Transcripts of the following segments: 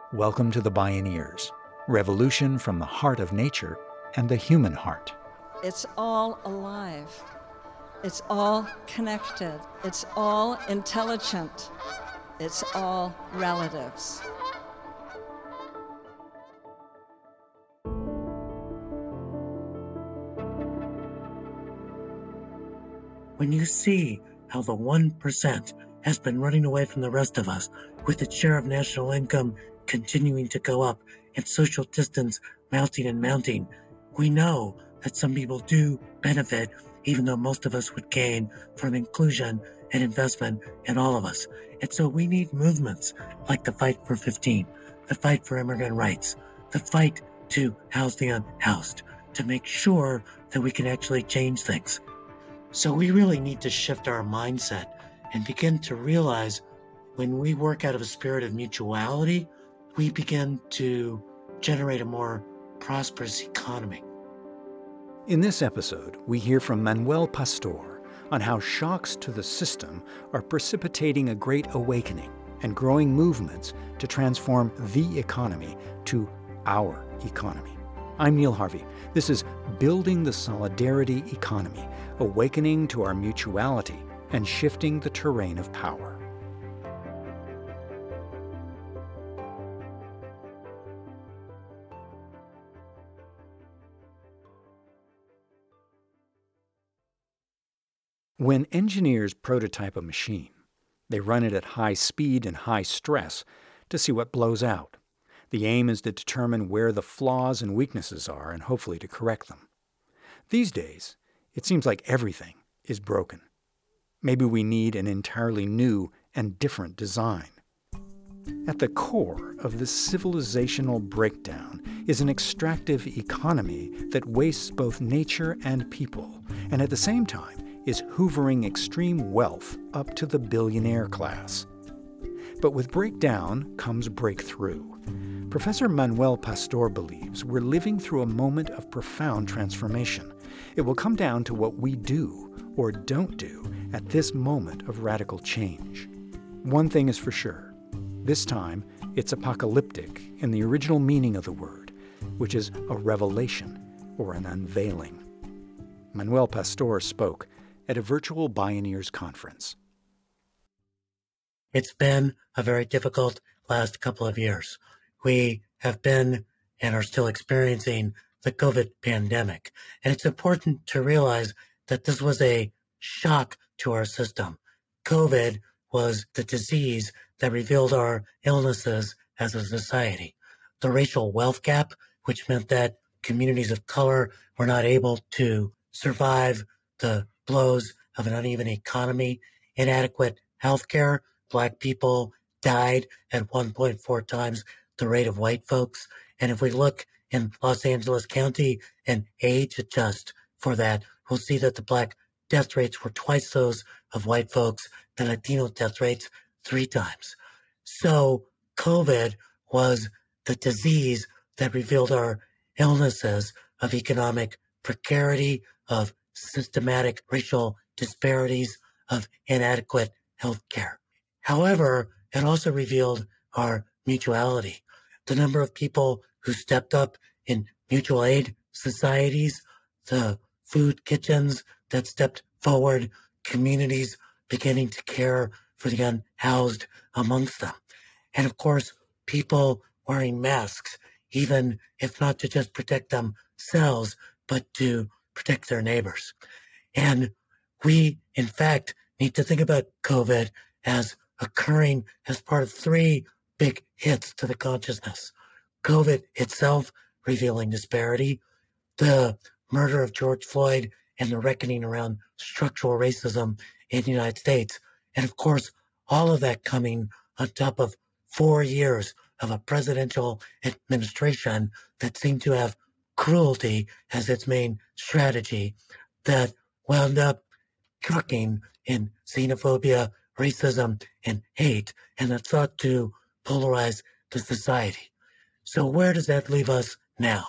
Welcome to the Bioneers, revolution from the heart of nature and the human heart. It's all alive. It's all connected. It's all intelligent. It's all relatives. When you see how the 1% has been running away from the rest of us, with its share of national income continuing to go up and social distance mounting and mounting, we know that some people do benefit, even though most of us would gain from inclusion and investment in all of us. And so we need movements like the Fight for 15, the fight for immigrant rights, the fight to house the unhoused, to make sure that we can actually change things. So we really need to shift our mindset and begin to realize when we work out of a spirit of mutuality, we begin to generate a more prosperous economy. In this episode, we hear from Manuel Pastor on how shocks to the system are precipitating a great awakening and growing movements to transform the economy to our economy. I'm Neil Harvey. This is Building the Solidarity Economy, awakening to our mutuality and shifting the terrain of power. When engineers prototype a machine, they run it at high speed and high stress to see what blows out. The aim is to determine where the flaws and weaknesses are and hopefully to correct them. These days, it seems like everything is broken. Maybe we need an entirely new and different design. At the core of this civilizational breakdown is an extractive economy that wastes both nature and people, and at the same time is hoovering extreme wealth up to the billionaire class. But with breakdown comes breakthrough. Professor Manuel Pastor believes we're living through a moment of profound transformation. It will come down to what we do or don't do at this moment of radical change. One thing is for sure. This time, it's apocalyptic in the original meaning of the word, which is a revelation or an unveiling. Manuel Pastor spoke at a virtual Bioneers conference. It's been a very difficult last couple of years. We have been and are still experiencing the COVID pandemic. And it's important to realize that this was a shock to our system. COVID was the disease that revealed our illnesses as a society. The racial wealth gap, which meant that communities of color were not able to survive the blows of an uneven economy, inadequate healthcare. Black people died at 1.4 times the rate of white folks. And if we look in Los Angeles County and age adjust for that, we'll see that the Black death rates were twice those of white folks, the Latino death rates 3 times. So COVID was the disease that revealed our illnesses of economic precarity, of systematic racial disparities, of inadequate health care. However, it also revealed our mutuality. The number of people who stepped up in mutual aid societies, the food kitchens that stepped forward, communities beginning to care for the unhoused amongst them. And of course, people wearing masks, even if not to just protect themselves, but to protect their neighbors. And we, in fact, need to think about COVID as occurring as part of 3 big hits to the consciousness. COVID itself revealing disparity, the murder of George Floyd and the reckoning around structural racism in the United States. And of course, all of that coming on top of 4 years of a presidential administration that seemed to have cruelty as its main strategy, that wound up trucking in xenophobia, racism, and hate, and that sought to polarize the society. So where does that leave us now?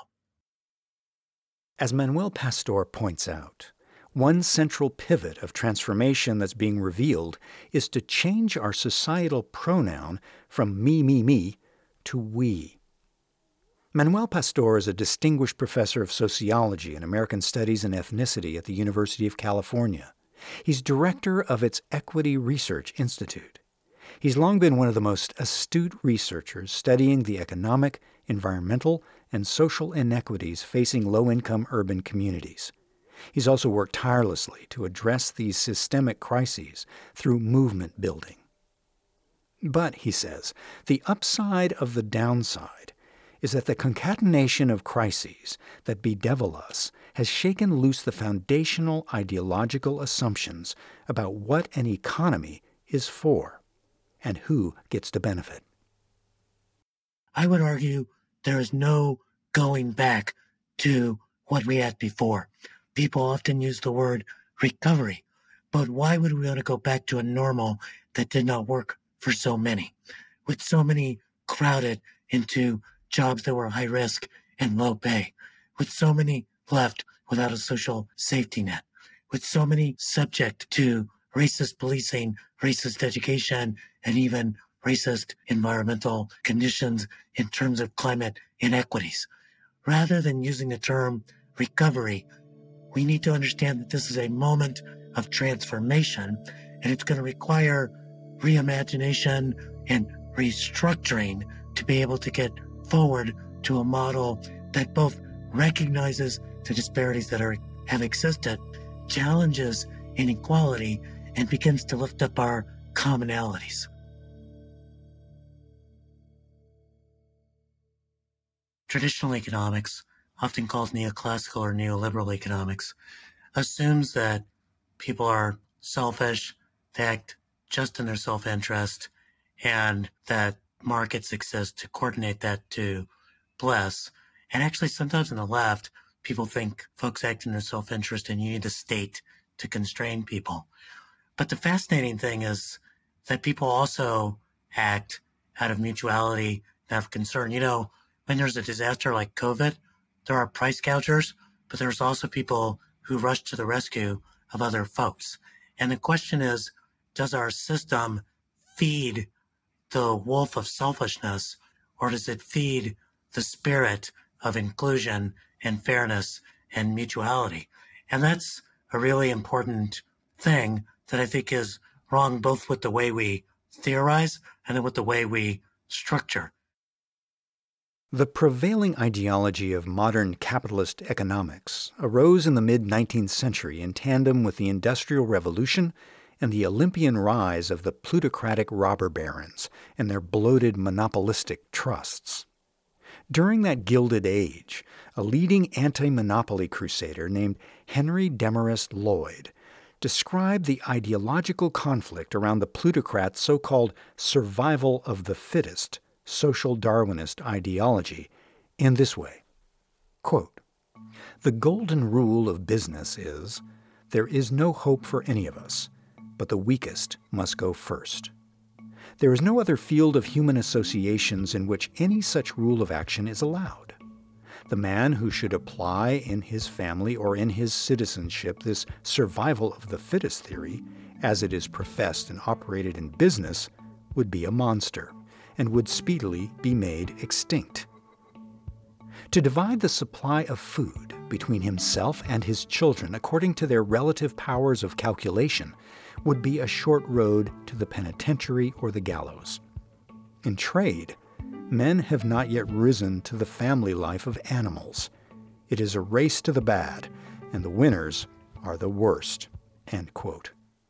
As Manuel Pastor points out, one central pivot of transformation that's being revealed is to change our societal pronoun from me to we. Manuel Pastor is a distinguished professor of sociology and American studies and ethnicity at the University of California. He's director of its Equity Research Institute. He's long been one of the most astute researchers studying the economic, environmental, and social inequities facing low-income urban communities. He's also worked tirelessly to address these systemic crises through movement building. But, he says, the upside of the downside is that the concatenation of crises that bedevil us has shaken loose the foundational ideological assumptions about what an economy is for and who gets to benefit. I would argue there is no going back to what we had before. People often use the word recovery, but why would we want to go back to a normal that did not work for so many, with so many crowded into jobs that were high risk and low pay, with so many left without a social safety net, with so many subject to racist policing, racist education, and even racist environmental conditions in terms of climate inequities. Rather than using the term recovery, we need to understand that this is a moment of transformation, and it's going to require reimagination and restructuring to be able to get forward to a model that both recognizes the disparities that have existed, challenges inequality, and begins to lift up our commonalities. Traditional economics, often called neoclassical or neoliberal economics, assumes that people are selfish, they act just in their self-interest, and that markets exist to coordinate that to bless. And actually, sometimes on the left, people think folks act in their self-interest and you need the state to constrain people. But the fascinating thing is that people also act out of mutuality and out of concern. You know, when there's a disaster like COVID, there are price gougers, but there's also people who rush to the rescue of other folks. And the question is, does our system feed the wolf of selfishness, or does it feed the spirit of inclusion and fairness and mutuality? And that's a really important thing that I think is wrong both with the way we theorize and then with the way we structure. The prevailing ideology of modern capitalist economics arose in the mid-19th century in tandem with the Industrial Revolution and the Olympian rise of the plutocratic robber barons and their bloated monopolistic trusts. During that Gilded Age, a leading anti-monopoly crusader named Henry Demarest Lloyd described the ideological conflict around the plutocrat's so-called survival of the fittest social Darwinist ideology in this way, quote, "The golden rule of business is, there is no hope for any of us, but the weakest must go first. There is no other field of human associations in which any such rule of action is allowed. The man who should apply in his family or in his citizenship this survival of the fittest theory, as it is professed and operated in business, would be a monster, and would speedily be made extinct. To divide the supply of food between himself and his children according to their relative powers of calculation would be a short road to the penitentiary or the gallows. In trade, men have not yet risen to the family life of animals. It is a race to the bad, and the winners are the worst." End quote.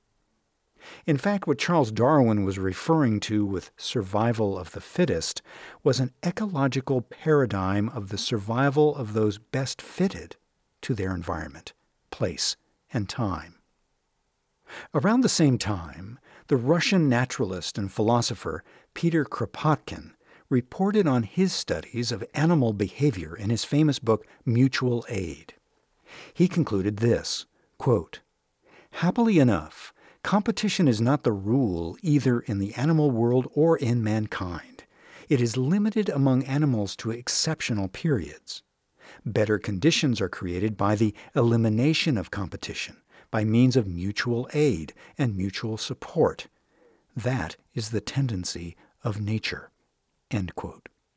In fact, what Charles Darwin was referring to with survival of the fittest was an ecological paradigm of the survival of those best fitted to their environment, place, and time. Around the same time, the Russian naturalist and philosopher Peter Kropotkin reported on his studies of animal behavior in his famous book Mutual Aid. He concluded this, quote, "Happily enough, competition is not the rule either in the animal world or in mankind. It is limited among animals to exceptional periods. Better conditions are created by the elimination of competition, by means of mutual aid and mutual support. That is the tendency of nature." End quote.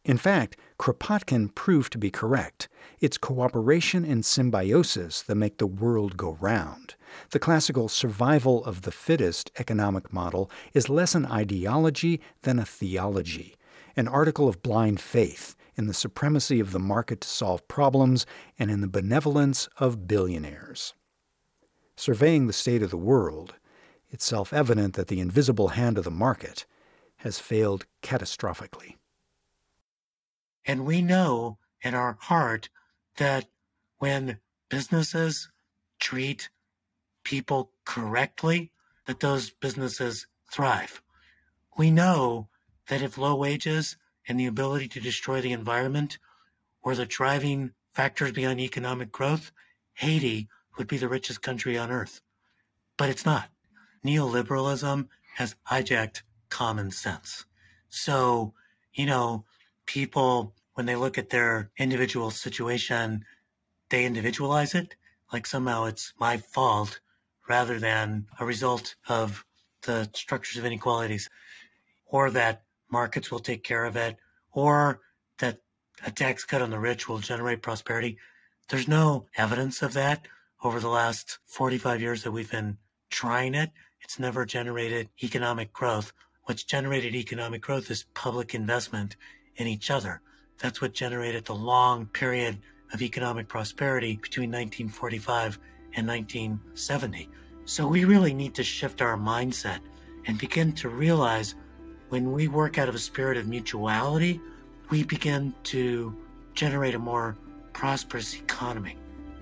In fact, Kropotkin proved to be correct. It's cooperation and symbiosis that make the world go round. The classical survival of the fittest economic model is less an ideology than a theology, an article of blind faith in the supremacy of the market to solve problems and in the benevolence of billionaires. Surveying the state of the world, it's self-evident that the invisible hand of the market has failed catastrophically. And we know in our heart that when businesses treat people correctly, that those businesses thrive. We know that if low wages and the ability to destroy the environment were the driving factors behind economic growth, Haiti would be the richest country on earth. But it's not. Neoliberalism has hijacked common sense. So, people, when they look at their individual situation, they individualize it, like somehow it's my fault rather than a result of the structures of inequalities, or that markets will take care of it, or that a tax cut on the rich will generate prosperity. There's no evidence of that over the last 45 years that we've been trying it. It's never generated economic growth. What's generated economic growth is public investment in each other. That's what generated the long period of economic prosperity between 1945 and 1970. So we really need to shift our mindset and begin to realize when we work out of a spirit of mutuality, we begin to generate a more prosperous economy.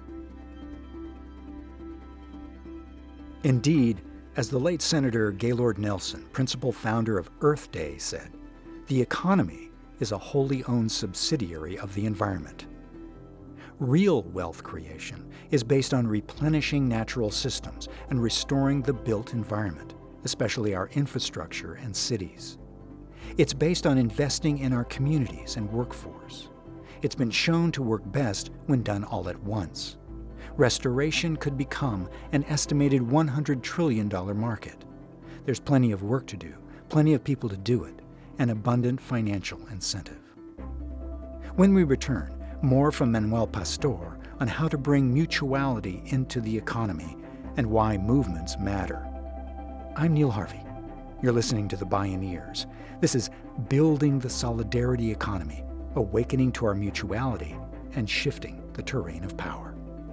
Indeed, as the late Senator Gaylord Nelson, principal founder of Earth Day, said, the economy is a wholly owned subsidiary of the environment. Real wealth creation is based on replenishing natural systems and restoring the built environment, especially our infrastructure and cities. It's based on investing in our communities and workforce. It's been shown to work best when done all at once. Restoration could become an estimated $100 trillion market. There's plenty of work to do, plenty of people to do it, and abundant financial incentive. When we return, more from Manuel Pastor on how to bring mutuality into the economy and why movements matter. I'm Neil Harvey. You're listening to The Bioneers. This is Building the Solidarity Economy, awakening to our mutuality and shifting the terrain of power.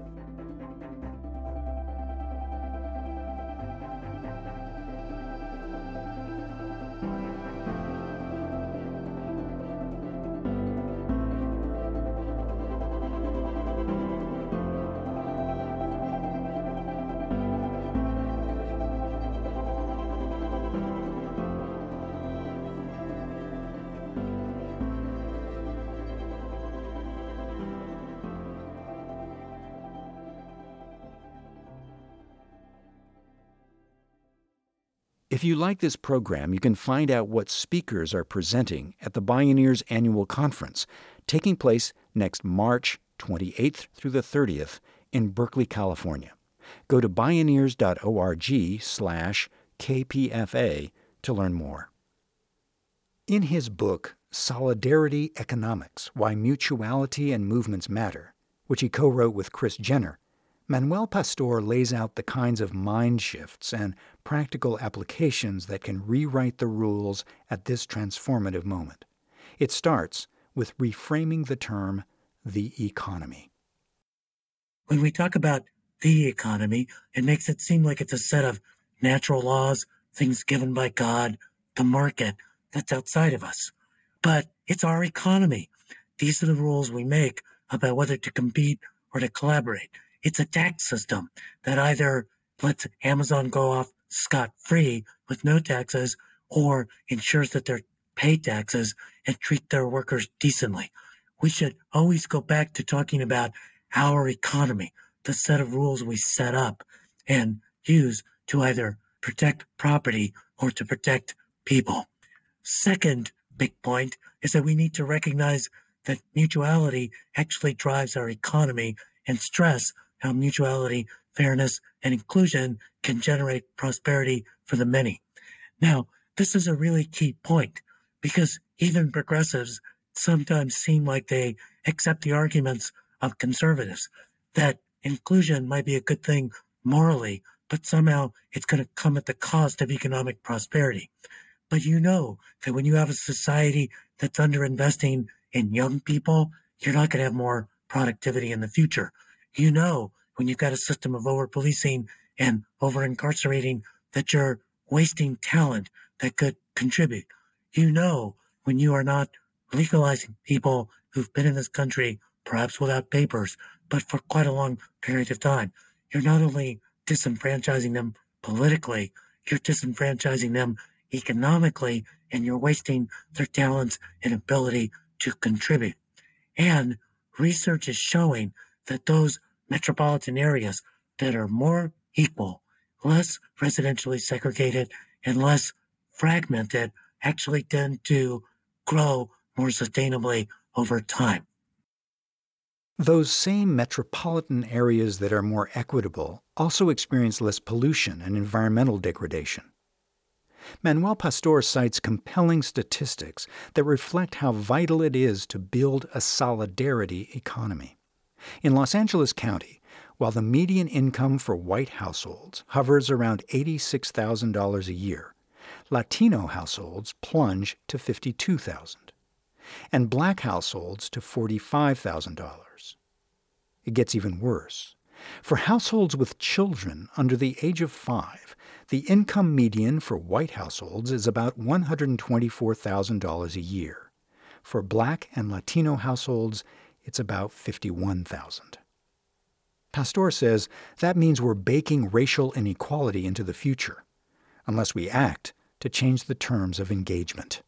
If you like this program, you can find out what speakers are presenting at the Bioneers Annual Conference, taking place next March 28th through the 30th in Berkeley, California. Go to bioneers.org/KPFA to learn more. In his book, Solidarity Economics, Why Mutuality and Movements Matter, which he co-wrote with Chris Jenner, Manuel Pastor lays out the kinds of mind shifts and practical applications that can rewrite the rules at this transformative moment. It starts with reframing the term, the economy. When we talk about the economy, it makes it seem like it's a set of natural laws, things given by God, the market, that's outside of us. But it's our economy. These are the rules we make about whether to compete or to collaborate. It's a tax system that either lets Amazon go off scot-free with no taxes or ensures that they pay taxes and treat their workers decently. We should always go back to talking about our economy, the set of rules we set up and use to either protect property or to protect people. Second big point is that we need to recognize that mutuality actually drives our economy and stress how mutuality, fairness, and inclusion can generate prosperity for the many. Now, this is a really key point because even progressives sometimes seem like they accept the arguments of conservatives, that inclusion might be a good thing morally, but somehow it's going to come at the cost of economic prosperity. But you know that when you have a society that's underinvesting in young people, you're not going to have more productivity in the future. You know, when you've got a system of over-policing and over-incarcerating, that you're wasting talent that could contribute. You know, when you are not legalizing people who've been in this country, perhaps without papers, but for quite a long period of time, you're not only disenfranchising them politically, you're disenfranchising them economically, and you're wasting their talents and ability to contribute. And research is showing that those metropolitan areas that are more equal, less residentially segregated, and less fragmented actually tend to grow more sustainably over time. Those same metropolitan areas that are more equitable also experience less pollution and environmental degradation. Manuel Pastor cites compelling statistics that reflect how vital it is to build a solidarity economy. In Los Angeles County, while the median income for white households hovers around $86,000 a year, Latino households plunge to $52,000, and black households to $45,000. It gets even worse. For households with children under the age of 5, the income median for white households is about $124,000 a year. For black and Latino households, it's about $51,000. Pastor says that means we're baking racial inequality into the future, unless we act to change the terms of engagement.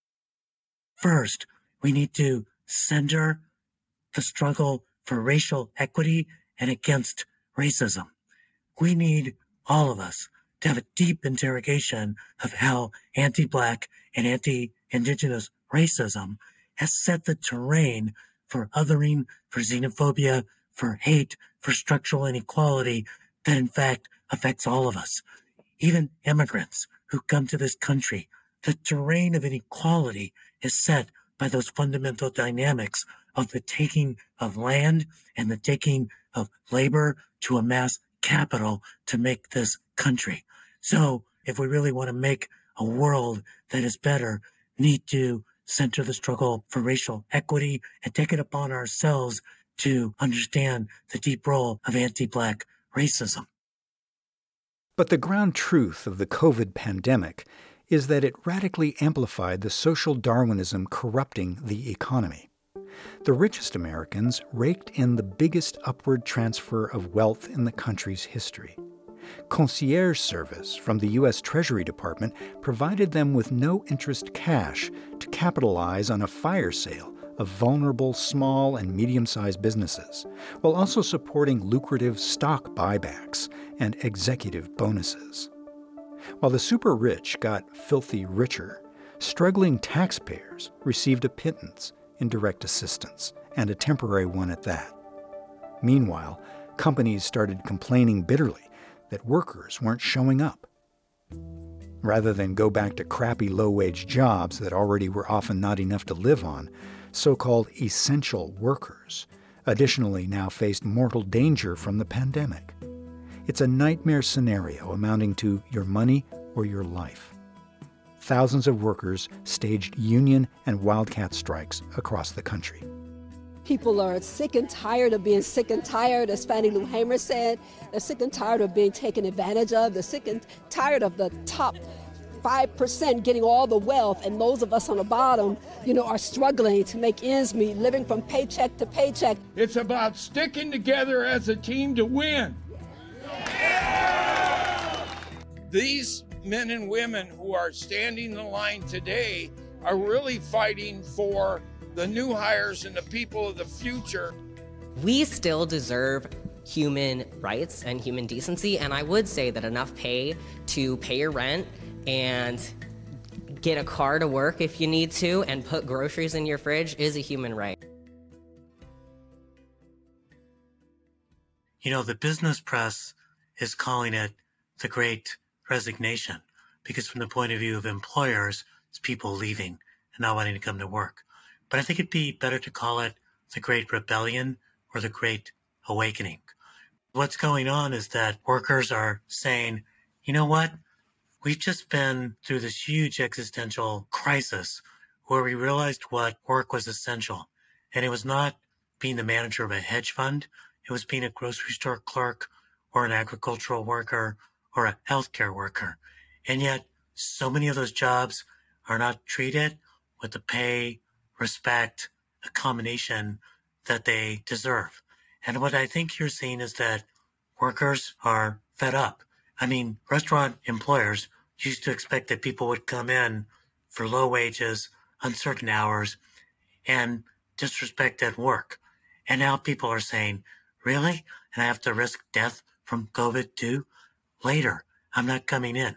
First, we need to center the struggle for racial equity and against racism. We need, all of us, to have a deep interrogation of how anti-Black and anti-Indigenous racism has set the terrain for othering, for xenophobia, for hate, for structural inequality that in fact affects all of us. Even immigrants who come to this country, the terrain of inequality is set by those fundamental dynamics of the taking of land and the taking of labor to amass capital to make this country. So if we really want to make a world that is better, need to center the struggle for racial equity and take it upon ourselves to understand the deep role of anti-Black racism. But the ground truth of the COVID pandemic is that it radically amplified the social Darwinism corrupting the economy. The richest Americans raked in the biggest upward transfer of wealth in the country's history. Concierge service from the U.S. Treasury Department provided them with no-interest cash to capitalize on a fire sale of vulnerable small and medium-sized businesses, while also supporting lucrative stock buybacks and executive bonuses. While the super-rich got filthy richer, struggling taxpayers received a pittance in direct assistance, and a temporary one at that. Meanwhile, companies started complaining bitterly that workers weren't showing up. Rather than go back to crappy low-wage jobs that already were often not enough to live on, so-called essential workers additionally now faced mortal danger from the pandemic. It's a nightmare scenario amounting to your money or your life. Thousands of workers staged union and wildcat strikes across the country. People are sick and tired of being sick and tired, as Fannie Lou Hamer said. They're sick and tired of being taken advantage of. They're sick and tired of the top 5% getting all the wealth, and those of us on the bottom, are struggling to make ends meet, living from paycheck to paycheck. It's about sticking together as a team to win. These men and women who are standing the line today are really fighting for the new hires and the people of the future. We still deserve human rights and human decency, and I would say that enough pay to pay your rent and get a car to work if you need to and put groceries in your fridge is a human right. The business press is calling it the Great Resignation, because from the point of view of employers, it's people leaving and not wanting to come to work. but I think it'd be better to call it the Great Rebellion or the Great Awakening. What's going on is that workers are saying, you know what? We've just been through this huge existential crisis where we realized what work was essential. And it was not being the manager of a hedge fund. It was being a grocery store clerk or an agricultural worker or a healthcare worker. And yet so many of those jobs are not treated with the pay, respect, accommodation that they deserve. And what I think you're seeing is that workers are fed up. I mean, restaurant employers used to expect that people would come in for low wages, uncertain hours, and disrespect at work. And now people are saying, really? And I have to risk death from COVID too? Later, I'm not coming in.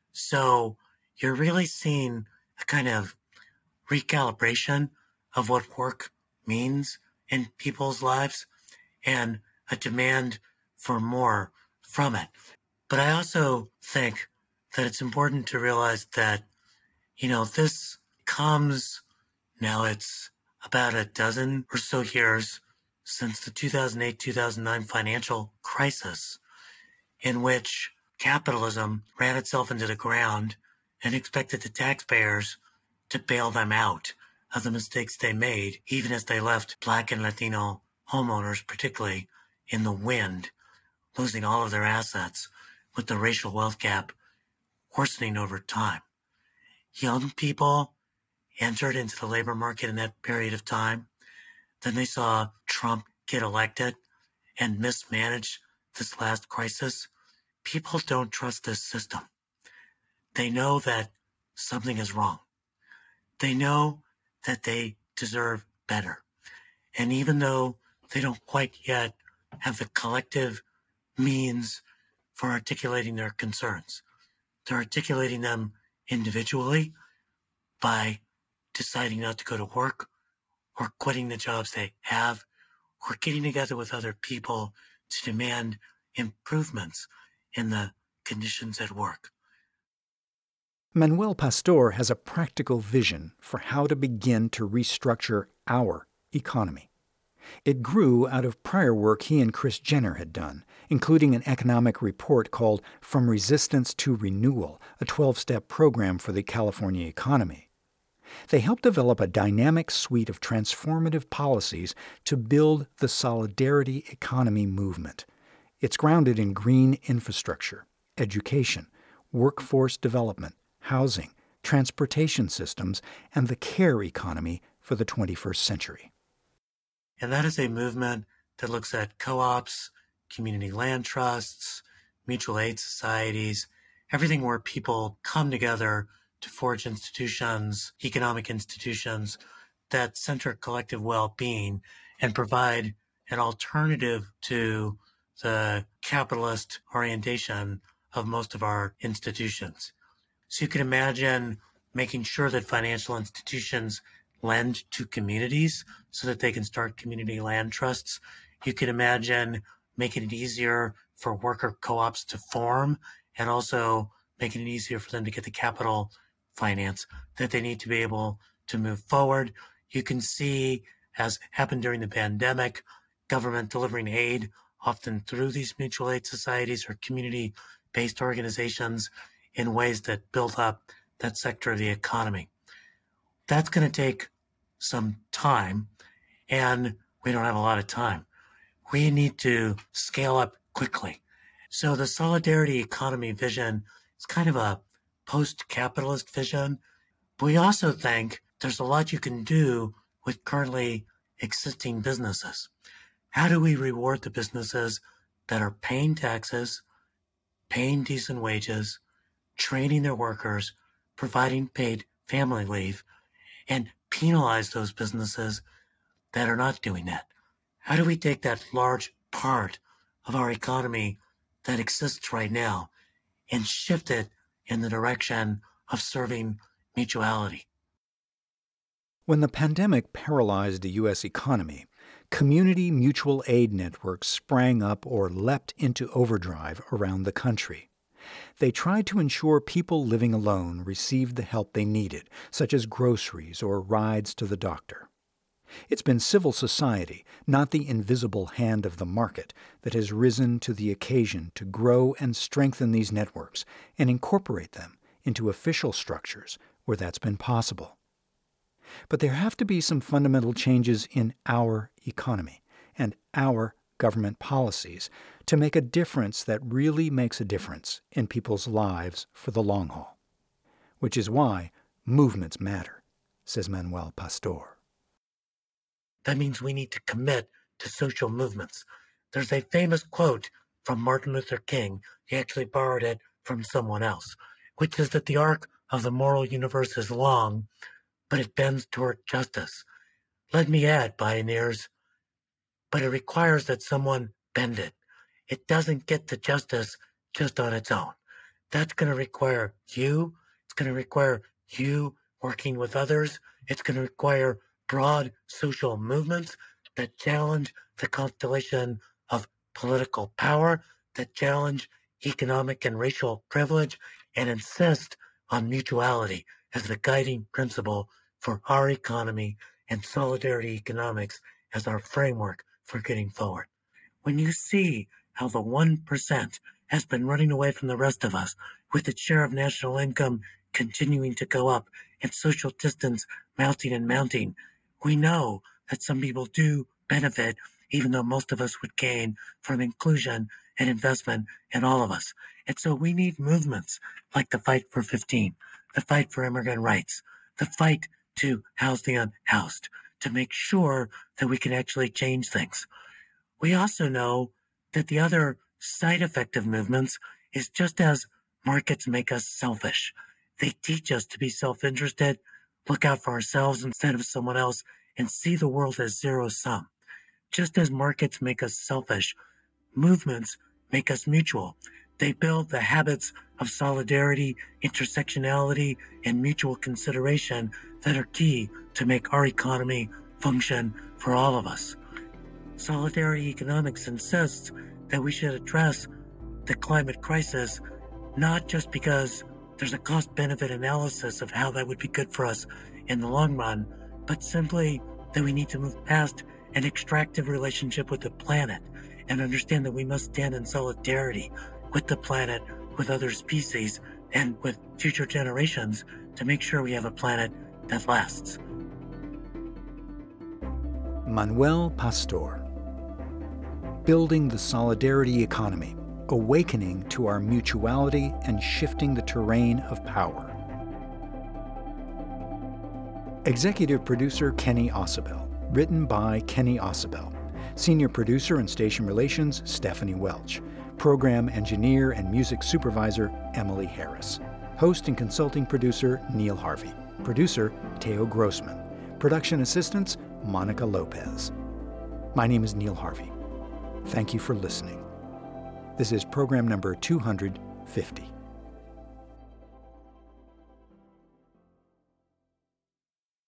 So you're really seeing a kind of recalibration of what work means in people's lives and a demand for more from it. But I also think that it's important to realize that, this comes now, it's about a dozen or so years since the 2008-2009 financial crisis, in which capitalism ran itself into the ground and expected the taxpayers to bail them out of the mistakes they made, even as they left Black and Latino homeowners, particularly, in the wind, losing all of their assets, with the racial wealth gap worsening over time. Young people entered into the labor market in that period of time. Then they saw Trump get elected and mismanage this last crisis. People don't trust this system. They know that something is wrong. They know that they deserve better. And even though they don't quite yet have the collective means for articulating their concerns, they're articulating them individually by deciding not to go to work or quitting the jobs they have or getting together with other people to demand improvements in the conditions at work. Manuel Pastor has a practical vision for how to begin to restructure our economy. It grew out of prior work he and Kris Jenner had done, including an economic report called From Resistance to Renewal, a 12-step program for the California economy. They helped develop a dynamic suite of transformative policies to build the solidarity economy movement. It's grounded in green infrastructure, education, workforce development, housing, transportation systems, and the care economy for the 21st century. And that is a movement that looks at co-ops, community land trusts, mutual aid societies, everything where people come together to forge institutions, economic institutions that center collective well-being and provide an alternative to the capitalist orientation of most of our institutions. So you can imagine making sure that financial institutions lend to communities so that they can start community land trusts. You can imagine making it easier for worker co-ops to form and also making it easier for them to get the capital finance that they need to be able to move forward. You can see, as happened during the pandemic, government delivering aid often through these mutual aid societies or community-based organizations in ways that build up that sector of the economy. That's going to take some time, and we don't have a lot of time. We need to scale up quickly. So the solidarity economy vision is kind of a post-capitalist vision. But we also think there's a lot you can do with currently existing businesses. How do we reward the businesses that are paying taxes, paying decent wages, training their workers, providing paid family leave, and penalize those businesses that are not doing that? How do we take that large part of our economy that exists right now and shift it in the direction of serving mutuality? When the pandemic paralyzed the U.S. economy, community mutual aid networks sprang up or leapt into overdrive around the country. They tried to ensure people living alone received the help they needed, such as groceries or rides to the doctor. It's been civil society, not the invisible hand of the market, that has risen to the occasion to grow and strengthen these networks and incorporate them into official structures where that's been possible. But there have to be some fundamental changes in our economy and our government policies to make a difference that really makes a difference in people's lives for the long haul. Which is why movements matter, says Manuel Pastor. That means we need to commit to social movements. There's a famous quote from Martin Luther King. He actually borrowed it from someone else, which is that the arc of the moral universe is long, but it bends toward justice. Let me add, pioneers, but it requires that someone bend it. It doesn't get to justice just on its own. That's going to require you. It's going to require you working with others. It's going to require broad social movements that challenge the constellation of political power, that challenge economic and racial privilege, and insist on mutuality as the guiding principle for our economy and solidarity economics as our framework for getting forward. When you see how the 1% has been running away from the rest of us, with its share of national income continuing to go up and social distance mounting and mounting, we know that some people do benefit, even though most of us would gain from inclusion and investment in all of us. And so we need movements like the Fight for 15, the Fight for Immigrant Rights, the fight to house the unhoused, to make sure that we can actually change things. We also know that the other side effect of movements is just as markets make us selfish. They teach us to be self-interested, look out for ourselves instead of someone else, and see the world as zero-sum. Just as markets make us selfish, movements make us mutual. They build the habits of solidarity, intersectionality, and mutual consideration that are key to make our economy function for all of us. Solidarity economics insists that we should address the climate crisis not just because there's a cost-benefit analysis of how that would be good for us in the long run, but simply that we need to move past an extractive relationship with the planet and understand that we must stand in solidarity with the planet, with other species, and with future generations to make sure we have a planet that lasts. Manuel Pastor. Building the solidarity economy, awakening to our mutuality and shifting the terrain of power. Executive producer Kenny Ausubel. Written by Kenny Ausubel. Senior producer and station relations Stephanie Welch. Program engineer and music supervisor Emily Harris. Host and consulting producer Neil Harvey. Producer Teo Grossman. Production assistants Monica Lopez. My name is Neil Harvey. Thank you for listening. This is program number 250.